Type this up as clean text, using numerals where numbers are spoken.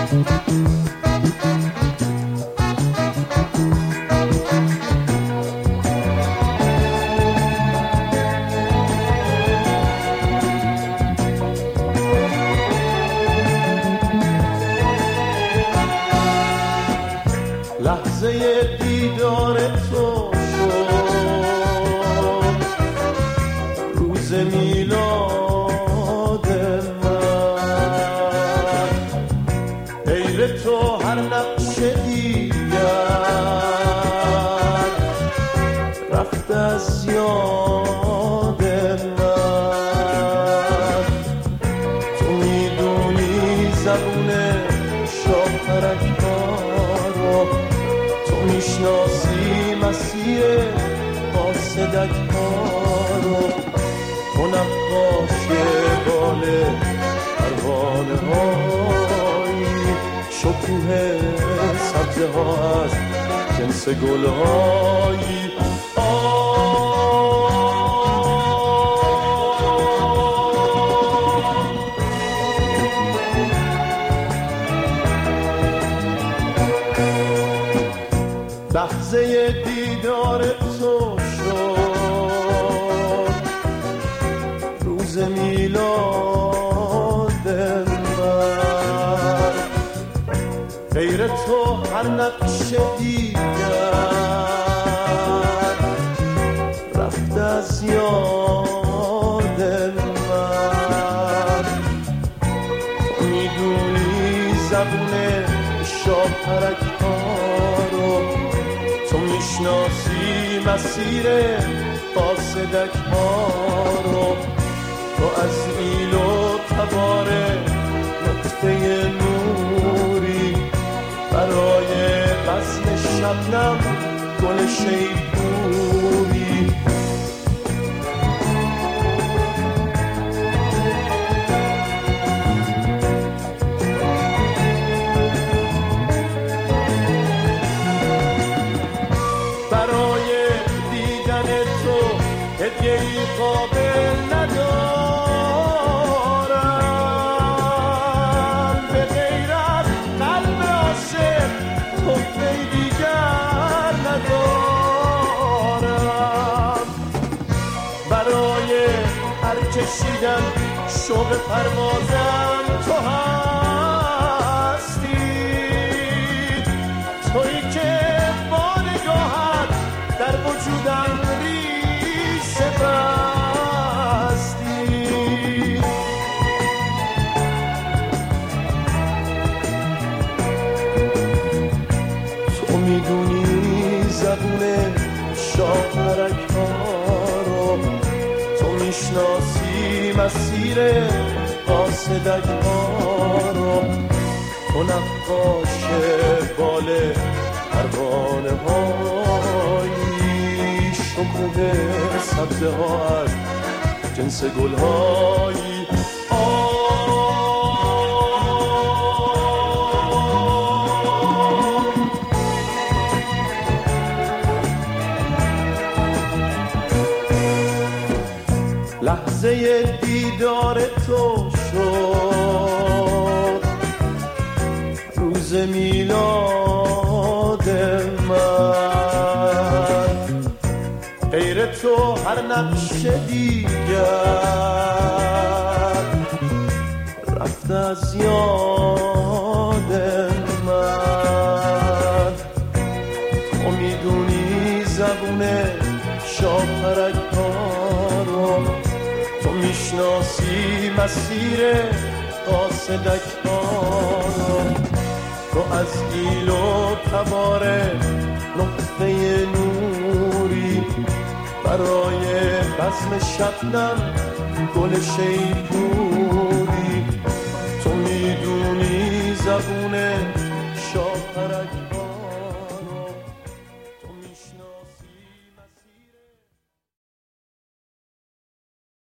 لحظه دیدار تو شد روز میلاد من، غیر تو هر نقش دیگر رفت از یاد من. تو میدونی زبون شاپرک رو، تو میشناسی مسیر قاصدک ها رو، تو نقاش بال پروانه هایی، شکوه سبزه ها از جنس گل هایی. لحظه دیدار تو شد روز میلاد من، غیر تو هر نقش دیگر رفت از یاد من. تو میدونی زبون شاپرک ها رو، تو میشناسی مسیر قاصدک ها رو، تو از ایل و تبار نقطه نوری، برای بزم شبنم گل شیپوری. هدیه‌ای قابل ندارم به غیر از قلب عاشق، تحفه‌ای دیگر ندارم. برای هر کشیدن شوق پروازم تو هستی، تویی که با نگاهت در وجودم بستی. تو میدونی زبون شاپرک ها رو، تو میشناسی مسیر قاصدک ها رو، تو نقاش بال پروانه هایی، شکوه سبزه ها از جنس گل هایی. لحظه دیدار تو شد روز میلاد من، غیر تو هر نقش دیگر رفت از یاد من. تو میدونی زبون شاپرک ها رو، تو میشناسی مسیر قاصدک ها رو، تو از ایل و تبار نقطه نوری، برای بزم شبنم گل شیپوری. تو میدونی زبون